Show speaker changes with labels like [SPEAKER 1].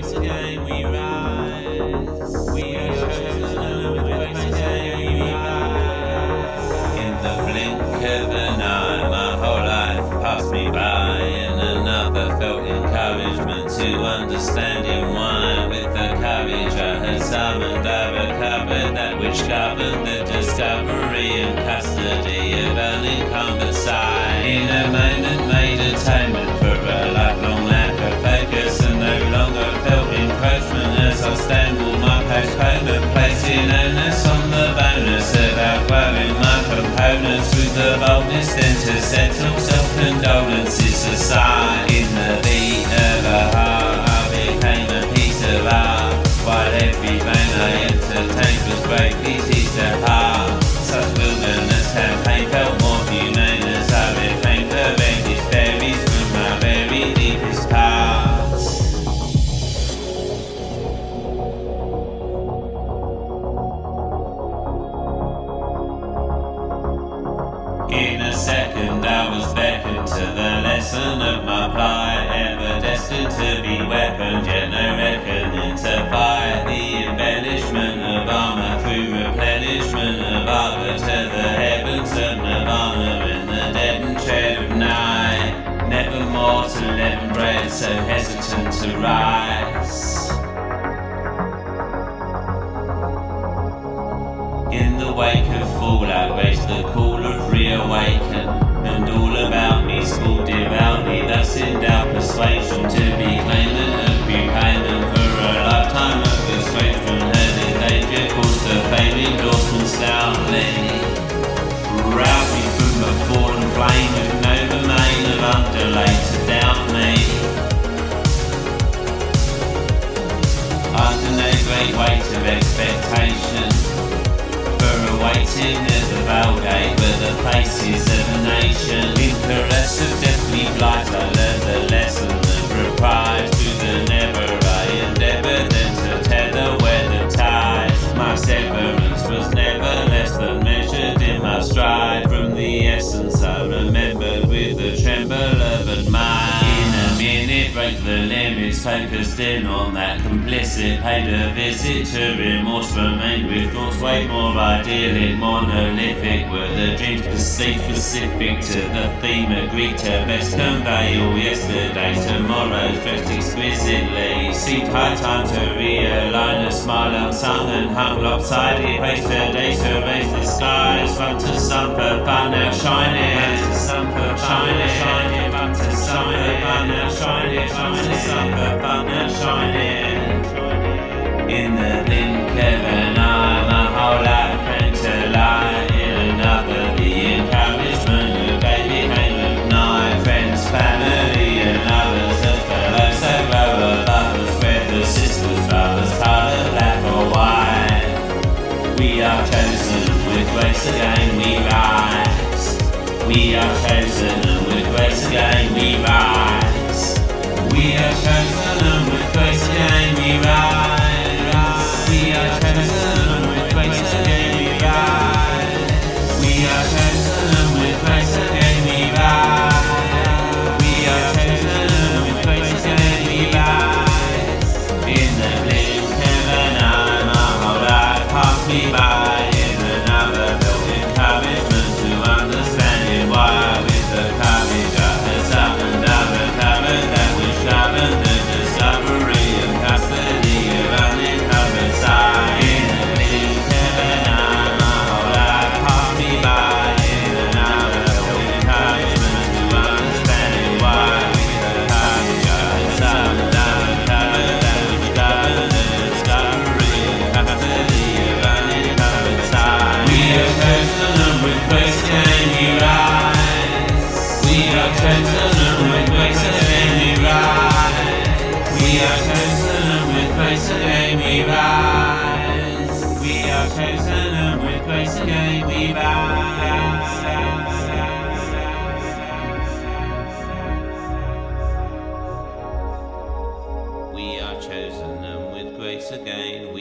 [SPEAKER 1] grace again we rise. We are chosen and with grace again we rise. In the blink of an eye, my whole life passed me by, and another felt encouragement to understand in why. With the courage I had summoned, I recovered that which governed the discovery and custody of unencumbered sight. In a moment made atonement for a lifelong lack of focus, and no longer felt encroachment as I stangled my postponement, placing onus on the bonus of outgrowing my components with the boldness then to settle self-condolences aside. In the beat of a heart I became a piece of art, while every vein I entertained was greatly teased apart. Such wilderness campaign felt more humane as I refrained horrendous berries from my very deepest parts. In a second I was beckoned to the lesson of my plight, ever destined to be weaponed, yet no reckoning to fight. The embellishment of armor through replenishment of arbor to the heavens of nirvana in the deadened tread of night. Never more to leaven bread, so hesitant to rise. In the wake of fallout raised the call of reawaken, and all about me schooled devoutly, thus in doubt persuasion to be claimant of repayment for a lifetime of disgracement. Heard in danger caused to fame endorsement stoutly, roused me from a fallen flame with no domain of underlay to doubt me. Under no great weight of expectation, awaiting at the veil gate where the faces of a nation. In caress of deathly blight I learned the lesson of reprise. Through the never I endeavoured then to tether where the tide. My severance was never less than measured in my stride. From the essence I remembered with the tremble of admire. In a minute break the limits, focused in on that complicit. Paid a visit to remorse, remained with thoughts way more idyllic, monolithic. Were the dreams perceived specific to the theme agreed to best convey all yesterday. Tomorrow's dressed exquisitely. Seemed high time to realign, a smile unsung and hung lopsided. Praise today to raise the skies, run to sun for fun outshining, run to sun for shining, run to sun for fun outshining, run to sun for fun outshining. In the blink of an eye, my whole life came to light. In another, the encouragement of baby came of night. Friends, family, and others as fellow so grow above us. Brothers, sisters, brothers, colour black or white. We are chosen, with grace again we rise. We are chosen, and with grace again we rise. We are chosen, and with grace again we rise. We are chosen, and with grace again we rise. We are chosen, and with grace again we rise. We are chosen, and with grace again we rise. In the blink of an eye, my whole life passed me by. In another, felt encouragement to understanding why. With the courage I had summoned, I recovered that which governed the discovery and custody of unencumbered sight. In the blink of an eye, my whole life passed me by. In another, felt encouragement to understanding why. With the courage I had summoned, I recovered that which governed the discovery and custody of unencumbered sight. We are chosen, and with grace again we rise. We are chosen, and with grace again we rise. We are chosen, and with grace again we rise. We are chosen, and with grace again we rise. We are chosen, and with grace again